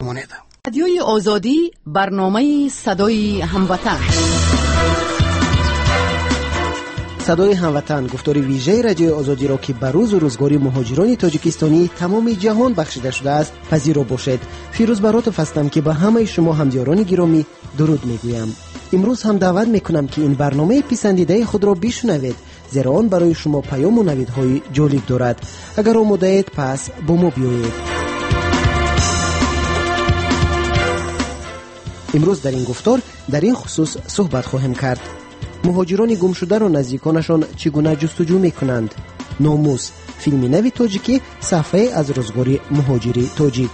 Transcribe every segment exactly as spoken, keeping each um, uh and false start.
بمانید. رادیوی آزادی، برنامه صدای هموطن. صدای هموطن گفتار ویژه رادیو آزادی را که بر روز و روزگاری مهاجران تاجیکستانی تمام جهان بخشیده شده است پذیرا باشید. فیروز براتف هستم که به همه شما همدیاران گرامی درود میگویم. امروز هم دعوت میکنم که این برنامه پسندیده خود را بشنوید، زیرا آن برای شما پیام و نویدهای جالب دارد. اگر آماده اید پس با ما بیایید. امروز در این گفتار در این خصوص صحبت خواهیم کرد. مهاجران گم شده را نزدیکانشان چگونه جستجو میکنند؟ ناموس، فیلم نوی تاجیکی صفحه از روزگار مهاجری تاجیک.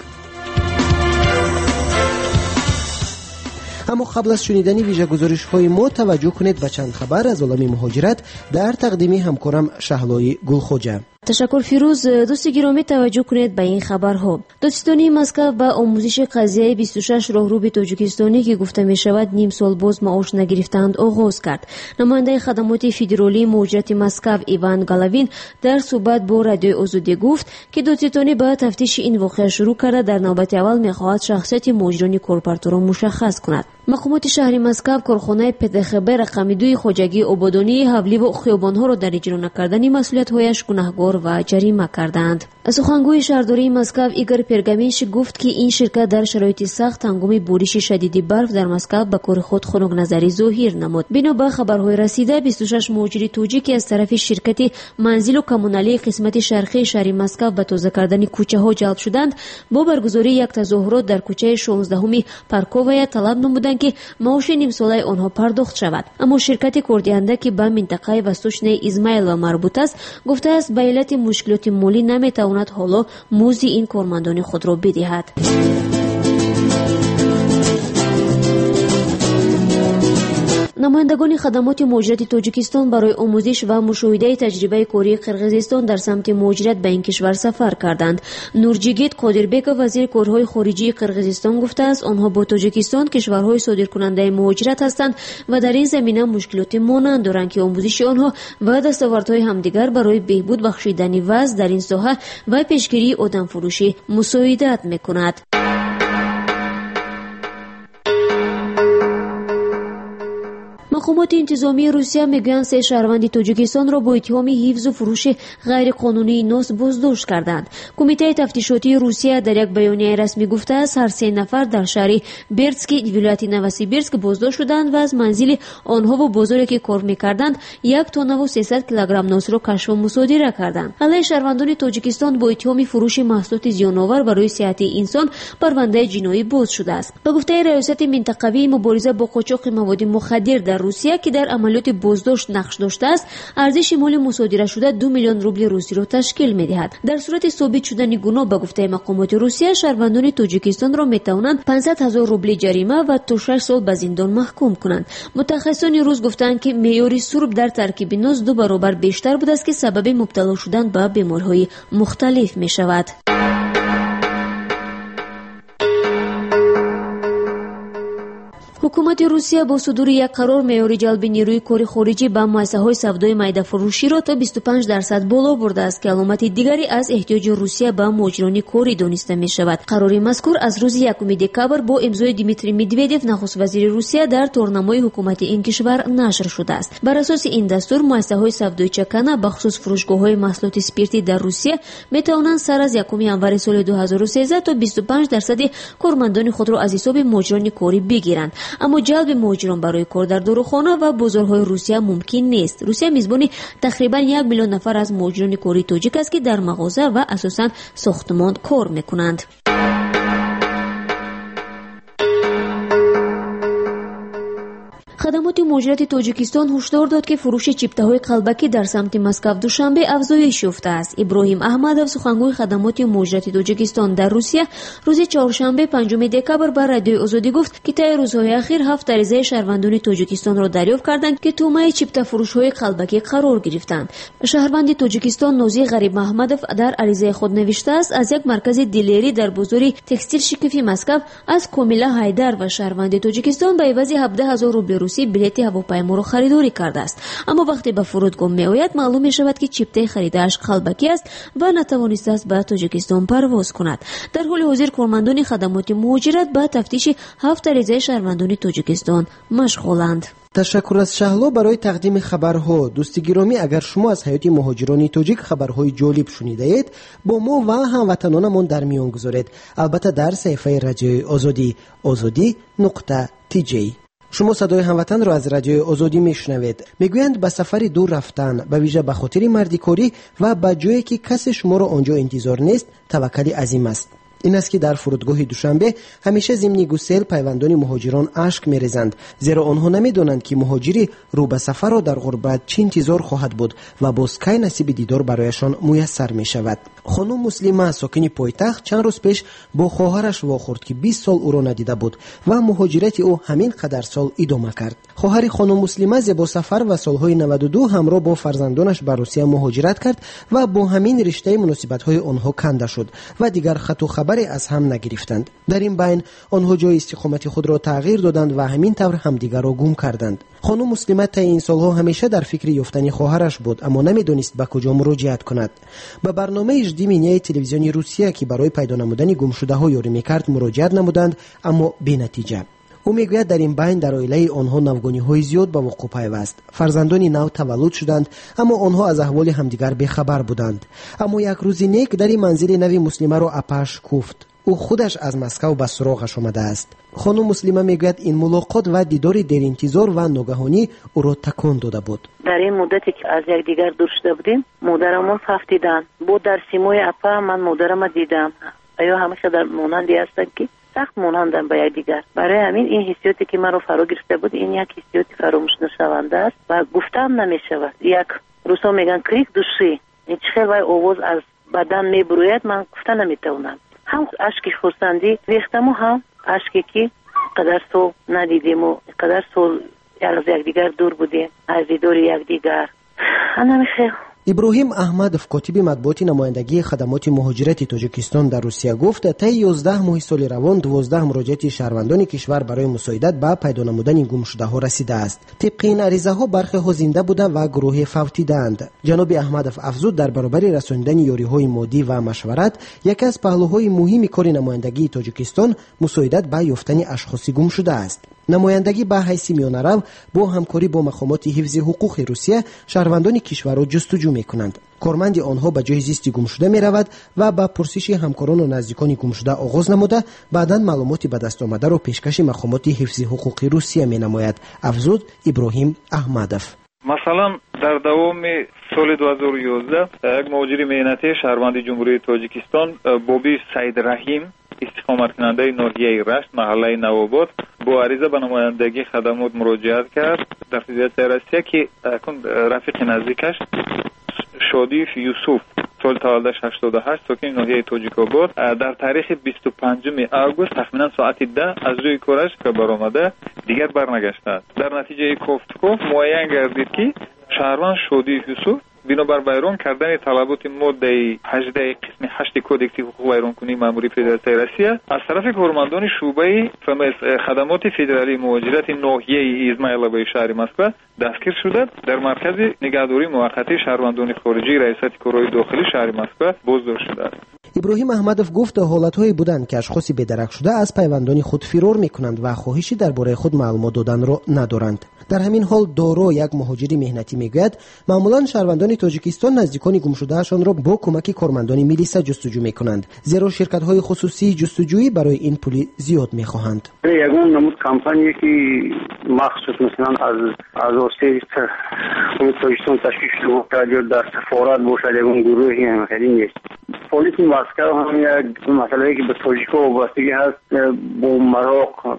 اما قبل از شنیدن ویژه گزارش های ما توجه کنید به چند خبر از عالم مهاجرت در تقدیم همکارم شهلای گلخوجه. تشکر فیروز. دوست گرامی توجه کنید به این خبرها. دادستانی مسکو با آموزش قضیه بیست و شش راهرو تاجیکستانی که گفته می شود نیم سال باز معاش نگرفتند آغاز کرد. نماینده خدمات فدرالی مهاجرت مسکو ایوان گالاوین در صحبت با رادیو آزادی گفت که دادستانی با تفتیش این واقعه شروع کرده در نوبت اول می خواهد شخصیت مهاجران کورپارتو را مشخص کند. مقامات شهر مسکو کارخانه پدخب رقم دو خوجگی آبادانی حولی و خیابان‌ها را در اجرا نکردن مسئولیت‌هایش گناهکار و جریمه کردند. سخنگوی شهرداری مسکو ایگور پرگامینش گفت که این شرکت در شرایط سخت هنگام بارش شدید برف در مسکو به کار خود خنک نظری ظاهر نمود. بنا به خبرهای رسیده بیست و شش مهاجر توجیکی از طرف شرکت منزل و کمونالی قسمت شرقی شهر مسکو به تازه کردن کوچه‌ها جلب شدند. با برگزاری یک تظاهرات در کوچه شانزدهم پارکوویا طلب نمودند که معاش نیم ساله آنها پرداخت شود. اما شرکت کوردینده که به منطقه وستوچنی ازمایل مربوط است گفته است به علت مشکلات مالی نمیتواند حالا مزد این کارمندان خود را بدهد. نمایندگان خدمات مهاجرت تاجیکستان برای آموزش و مشاهده تجربه کاری قرقیزستان در سمت مهاجرت به این کشور سفر کردند. نورجیگیت قادربک وزیر کارهای خارجی قرقیزستان گفته است آنها با تاجیکستان کشورهای صادرکننده مهاجرت هستند و در این زمینه مشکلات مانند دارند که آموزش آنها و دستاوردهای همدیگر برای بهبود بخشیدن وضع در این ساحه و پیشگیری آدمفروشی مساعدت میکند. مقامات انتظامی روسیه میگویند سه شهروند تاجیکستان را با اتهام حفظ و فروش غیر قانونی ناس بازداشت کردند. کمیته تفتیشاتی روسیه در یک بیانیه رسمی گفته است هر سه نفر در شهر برتسک ولایت نوسیبیرسک بازداشت شدند و از منزل آنها و بازاری که کار میکردند یک تن و سیصد کیلوگرم ناس را کشف و مصادره کردند. علیه شهروندان تاجیکستان با اتهام فروش محصولات زیان‌آور برای صحت انسان پرونده جنایی باز شده است. به گفته ریاست منطقوی مبارزه با قاچاق مواد مخدر در روسیه که در عملیات بازداشت نقش داشته است، ارزش مالی مصادره شده دو میلیون روبل روسی را تشکیل می‌دهد. در صورت ثابت شدن گناه به گفته مقامات روسیه، شهروندان تاجیکستان را می‌توانند پانصد هزار روبل جریمه و تا شش سال به زندان محکوم کنند. متخصصان روس گفتند که معیار سرب در ترکیب ناز دو برابر بیشتر بوده است که سبب مبتلا شدن به بیماری‌های مختلف می‌شود. حکومت روسیه با صدور یک قرار معیار جلب نیروی کار خارجی به مؤسسه‌های سودای میده فروشی را تا بیست و پنج درصد بالا برده است که علامت دیگری از احتیاج روسیه به مهاجران کاری دانسته می شود. قرار مذکور از روز یکم دکامبر با امضای دیمیتری مدودوف نخست وزیر روسیه در تورنمای حکومت این کشور نشر شده است. بر اساس این دستور مؤسسه‌های سودای چکانه به خصوص فروشگاه‌های محصولات اسپرتی در روسیه می توانند سر از یکم ژانویه سال دو هزار و سیزده تا بیست و پنج درصد کارمندان خود را از حساب مهاجران کاری بگیرند. اما جلب مهاجران برای کار در داروخانه و بازارهای روسیه ممکن نیست. روسیه میزبان تقریبا یک میلیون نفر از مهاجران کاری تاجیک است که در مغازه و اساساً ساختمان کار میکنند. خدمات مهاجرت تاجیکستان هشدار داد که فروش چیپته‌های قلبکی در سمت مسکو دوشنبه افزایش یافته است. ابراهیم احمدov سخنگوی خدمات مهاجرت تاجیکستان در روسیه روز چهارشنبه پنجم دکامبر بر رادیو آزادی گفت که طی روزهای اخیر هفت عریضه شهروندان تاجیکستان را دریافت کردند که تومه چیپته فروش‌های قلبکی قرار گرفتند. شهروند تاجیکستان نوزی غریب محمدov در عریضه خود نوشته است از یک مرکز دیلری در بازار تکستیل شکیفی مسکو از کامیلا هایدر و شهروند تاجیکستان به عوض هفده هزار روبل خصوصی بلیط هواپیما را خریداری کرده است، اما وقتی به فرودگاه میآید معلوم می شود که چیپته خریده‌اش قلبکی است و نتوانسته است به تاجیکستان پرواز کند. در حال حاضر کارمندان خدمات مهاجرت به تفتیش هفت عریضه شهروندان تاجیکستان مشغولند. تشکر از شهلا برای تقدیم خبرها. دوست گرامی، اگر شما از حیات مهاجران تاجیک خبرهای جالب شنیده اید با ما و هموطنانمان در میان گذارید، البته در صفحه رادیو آزادی آزادی نقطه تی جی. شما صدای هموطن را از رادیو آزادی میشنوید. میگویند به سفر دور رفتن به ویژه به خاطر مردیکاری و به جایی که کسی شما را آنجا انتظار نیست توکلی عظیم است. این است که در فرودگاه دوشنبه همیشه ضمن گسیل پیوندان مهاجران اشک می‌ریزند، زیرا آنها نمی‌دانند که مهاجری رو به سفر را در غربت چه انتظار خواهد بود و باز کی نصیب دیدار برایشان میسر می‌شود. خانم مسلمه ساکن پایتخت چند روز پیش با خواهرش واخورد که بیست سال او را ندیده بود و مهاجرت او همین قدر سال ادامه کرد. خواهر خانم مسلمه زیبا سفر و سالهای نود و دو همراه با فرزندانش به روسیه مهاجرت کرد و با همین رشته مناسبت‌های آنها کنده شد و دیگر خط و خبری از هم نگرفتند. در این بین آنها جای استقامت خود را تغییر دادند و همین طور همدیگر را گم کردند. خانم مسلمه تا این سالها همیشه در فکر یافتن خواهرش بود، اما نمیدانست به کجا مراجعت کند. به برنامه اجدی مینیای تلویزیونی روسیه که برای پیدا نمودن گمشده‌ها یاری می‌کرد مراجعت نمودند، اما بی نتیجه. او میگوید در این بین در عائله آنها نوگانی‌های زیاد به وقوع پیوست. فرزندانی نو تولد شدند، اما آنها از احوال همدیگر بی‌خبر بودند. اما یک روز نیک در این منزل نوی مسلمه را اپش کوفت. او خودش از مسکو به سراغش آمده است. خانم مسلمه میگوید این ملاقات و دیدار دیر انتظار و ناگهانی او را تکان داده بود. در این مدتی که از یکدیگر دور شده بودیم مادرمون فهمیدن بود. در سیمای اپا من مادرم دیدم. آیا همیشه در مانندی هستند که سخت مانندن به یکدیگر. برای همین این حسیاتی که مرا فرا گرفته بود این یک حسیات فراموش نشونده است و گفتم نمیشود. یک روزا میگن کریک دوشی این چه وای آواز از بدن میبروید، من گفتن نمیتونم. هم اشکی خورسندی ریختم و هم اشکی که قدر سال ندیدیم و قدر سال از یکدیگر دور بودیم از دیدار یکدیگر. نمیشه. ابراهیم احمدов کاتب مطبوعات نمایندگی خدمات مهاجرت تاجیکستان در روسیه گفت طی یازده ماه سال روان دوازده مراجعت شهروندان کشور برای مساعدت به پیدا نمودن گمشده‌ها رسیده است. طبق این عریضه‌ها برخی ها زنده بوده و گروهی فوتیدند. جناب احمدov افزود در برابر رساندن یاری‌های مادی و مشورت یکی از پهلوهای مهم کار نمایندگی تاجیکستان مساعدت به یافتن اشخاص گم شده است. نمایندگی به حیث میانه‌رو با همکاری با مقامات حفظ حقوق روسیه شهروندان کشور را جستجو می‌کنند. کارمند آنها به جای زیست گمشده می‌رود و با پرسش همکاران و نزدیکان گمشده آغاز نموده بعداً معلوماتی به دست آمده را پیشکش مقامات حفظ حقوق روسیه می‌نماید. افزود ابراهیم احمدov. مثلا در دوام سال دو هزار و یازده یک مهاجر مهنتی شهروند جمهوری تاجیکستان بابی سعید رحیم استقامت کننده ناحیه رشت محله نوآباد با عریضه به نمایندگی خدمات مراجعت کرد در وزارت روسیه که اکنون رفیق نزدیکش شادی یوسف سال تولدش هشتاد و هشت ساکن ناحیه تاجیک‌آباد در تاریخ بیست و پنجم آگوست تقریبا ساعت ده از روی کارش که برآمده دیگر برنگشته است. در نتیجه کوفتکوف معین گردید که شهروند شادی یوسف بنابر ویران کردن طلبات ماده هجده قسم هشت کودکس حقوق ویرانکنی ماموری فدراسیون روسیه از طرف کارمندان شعبه خدمات فدرالی مهاجرت ناحیه ازمایلوی شهر مسکو دستگیر شده در مرکز نگهداری موقتی شهروندان خارجی ریاست کارهای داخلی شهر مسکو بازداشت شده است. ابراهیم احمدov گفت حالت‌هایی بودند که اشخاص بی‌درک شده از پیوندان خود فرار می‌کنند و خواهشی درباره خود معلومات دادن را ندارند. در همین حال دارو یک مهاجر مهنتی میگوید معمولا شهروندان تاجیکستان نزدیکان گمشده‌شان را با کمک کارمندان میلیسا جستجو می‌کنند، زیرا شرکت‌های خصوصی جستجویی برای این پول زیاد می‌خواهند. یگان نمود کمپانی که مخصوص مثلا از از اوسیس تاجیکستان تشکیل شده در سفارت باشه یگان گروهی همکاری نیست. پلیس مسکو هم یک مسئله که به تاجیک‌ها وابستگی هست با مراق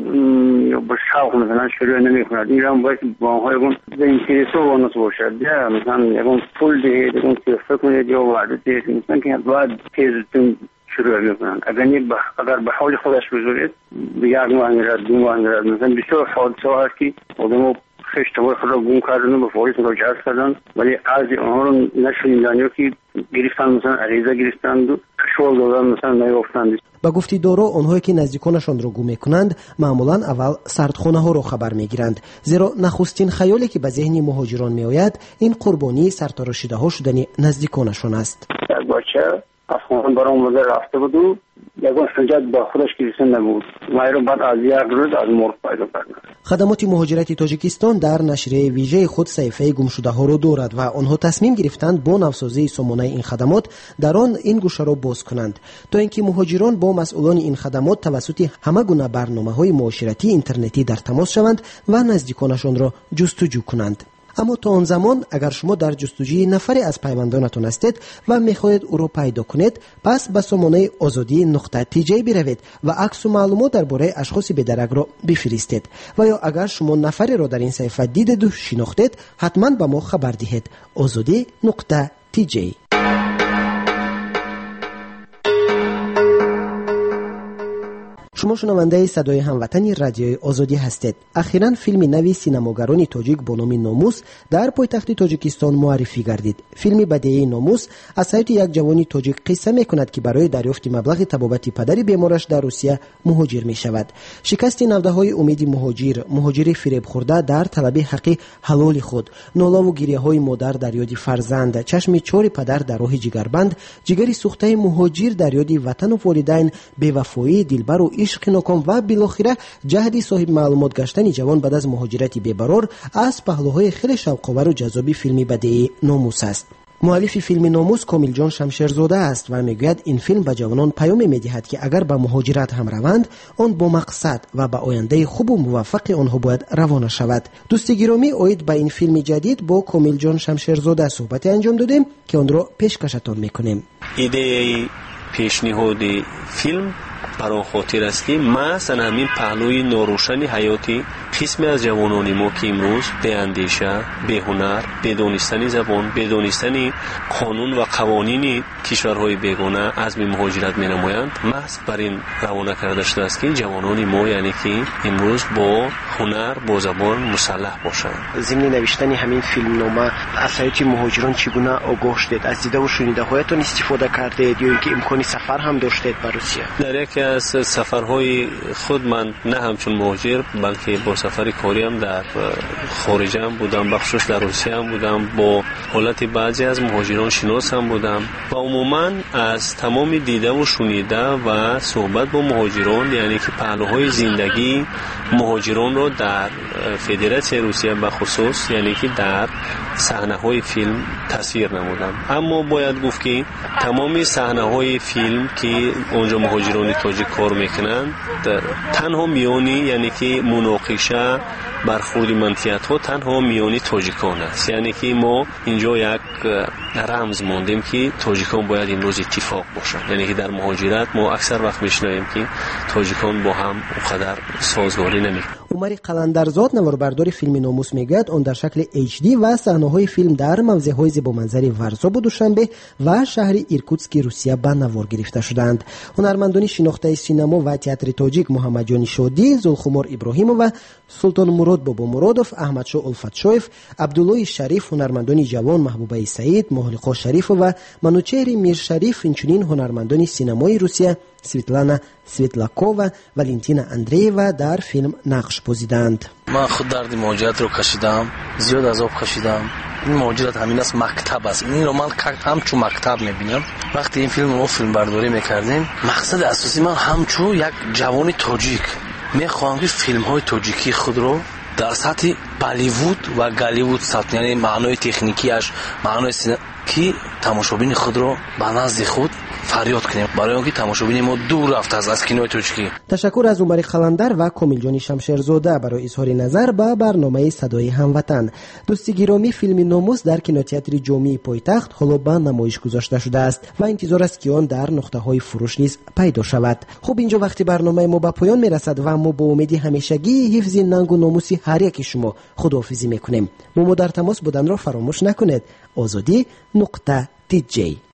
یا با شوق مثلا شروع نمی‌کند. این هم باید با آنها یکون به اینترسو وانست باشد. یا مثلا یکون پول دهید، یکون صرفه کنید یا وعده دهید. مثلا که باید تیزتون شروع می‌کنند. اگر نیب اگر به حال خودش بذارید به یک ماه میرد، دو ماه میرد. مثلا بسیار حادثه هست که آدم‌ها اشتباه خود را گم کردن و به پلیس مراجعه کردن، ولی از آنها رو نشنیدن که گرفتن، مثلا عریضه گرفتند و کشور دادن، مثلا نیافتند. با گفته دارو آنهایی که نزدیکانشان را گم میکنند معمولا اول سردخانه ها را خبر میگیرند، زیرا نخستین خیالی که به ذهن مهاجران میآید این قربانی سرتراشیده ها شدن نزدیکانشان است. یک بچه افغان برای اومده رفته بود و یگان سنجد با خودش گرفته نبود، ما بعد از یک روز از مرغ پیدا کردند. خدمات مهاجرت تاجیکستان در نشریه ویژه خود صحیفه گمشده ها را دارد و آنها تصمیم گرفتند با نوسازی سامانه این خدمات در آن این گوشه را باز کنند تا اینکه مهاجران با مسئولان این خدمات توسط همه گونه برنامه‌های معاشرتی اینترنتی در تماس شوند و نزدیکانشان را جستجو کنند. اما تا آن زمان اگر شما در جستجوی نفری از پیوندانتان هستید و میخواهید او را پیدا کنید، پس به سامانه آزادی نقطه تی جی بروید و عکس و معلومات درباره اشخاص بی‌درک را بفرستید، و یا اگر شما نفری را در این صفحه دیدید و شناختید حتما به ما خبر دهید. آزادی نقطه تی جی. شما شنونده صدای هموطنی رادیوی آزادی هستید. اخیراً فیلم نوی سینماگران تاجیک با نام ناموس در پایتخت تاجیکستان معرفی گردید. فیلم بدیعی ناموس از حیات یک جوانی تاجیک قصه میکند که برای دریافت مبلغ طبابت پدر بیمارش در روسیه مهاجر می شود. شکست نوده های امید مهاجر، مهاجر فریب خورده در طلب حق حلال خود، ناله و گریه های مادر در یاد فرزند، چشم چار پدر در راه جگربند، جگر سوخته مهاجر در یاد وطن و والدین، بی‌وفایی دلبر و عشق ناکام و بالاخره جهد صاحب معلومات گشتن جوان بعد از مهاجرت بی‌برار از پهلوهای خیلی شوق‌آور و جذاب فیلم بدیعی ناموس است. مؤلف فیلم ناموس کامیل جان شمشیرزاده است و میگوید این فیلم به جوانان پیام میدهد که اگر به مهاجرت هم روند آن با مقصد و به آینده خوب و موفق آنها باید روانه شود. دوست گرامی، اوید به این فیلم جدید با کامیل جان شمشیرزاده صحبت انجام دادیم که آن را پیشکشتان میکنیم. ایده پیشنهادی فیلم برای خاطر است که مثلا همین پهلوی ناروشنی حیاتی قسمی از جوانان ما که امروز به اندیشه، به هنر، به دانستن زبان، به دانستن قانون و قوانین کشورهای بیگانه عزم مهاجرت می نمایند، محض بر این روانه کرده شده است که جوانان ما یعنی که امروز با هنر، با زبان مسلح باشند. ضمن نوشتن همین فیلم نامه از حیات مهاجران چگونه آگاه شدید؟ از دیده و شنیده هایتان استفاده کردید یا اینکه امکانی سفر هم داشتید به روسیه؟ در یکی از سفرهای خود من نه همچون مهاجر بلکه با سفر کاری هم در خارج هم بودم، بخشش در روسیه هم بودم، با حالت بعضی از مهاجران شناس هم بودم و عموما از تمام دیده و شنیده و صحبت با مهاجران یعنی که پهلوهای زندگی مهاجران رو در فدراسیون روسیه به خصوص یعنی که در صحنه‌های فیلم تصویر نمودم. اما باید گفت که تمام صحنه‌های فیلم که اونجا مهاجران تاجیک کار میکنند تنها میانی یعنی که مناقشه برخورد منفیت ها تنها میانی تاجیکان است، یعنی که ما اینجا یک رمز موندیم که تاجیکان باید امروز اتفاق باشند، یعنی که در مهاجرت ما اکثر وقت میشنویم که تاجیکان با هم اونقدر سازگاری نمیکنند. عمر قلندرزاد نواربردار فیلم ناموس میگوید آن در شکل اچ دی و صحنه‌های فیلم در موضع‌های زیبامنظر ورزا و دوشنبه و شهر ایرکوتسک روسیه به نوار گرفته شدند. هنرمندان شناخته سینما و تئاتر تاجیک محمد جان شادی، زلخمار ابراهیمov و سلطان مراد بابا مرادov، احمدشاه الفتشویف، عبدالله شریف، هنرمندان جوان محبوبه سعید، مهلقا شریف و منوچهر میرشریف، اینچنین هنرمندان سینمای روسیه سویتلانا سویتلاکووا و ولنتینا اندرییوا در فیلم نقش بازیدند. من خود درد مهاجرت رو کشیدم، زیاد عذاب کشیدم. این مهاجرت همین است، مکتب است. این رو من همچون مکتب میبینم. وقتی این فیلم رو فیلم برداری میکردیم مقصد اساسی من همچون یک جوان تاجیک میخوام که فیلم های تاجیکی خود رو در سطح بالیوود و گالیوود سطح یعنی معنای تکنیکیش معنای سینما که تماشابین خود رو به نزد خود فریاد کنیم برای اینکه تماشابین ما دور رفته از از کینوی تاجیکی. تشکر از عمر قلندر و کامیل جان شمشیرزاده برای اظهار نظر به برنامه صدای هموطن. دوستی گرامی، فیلم ناموس در کینوتئاتر جامع پایتخت حالا به نمایش گذاشته شده است و انتظار است که آن در نقطه های فروش نیز پیدا شود. خب اینجا وقتی برنامه ما به پایان میرسد و ما با امید همیشگی حفظ ننگ و ناموس هر یک شما خداحافظی میکنیم. با ما در تماس بودن را فراموش نکنید. آزادی نقطه تی جی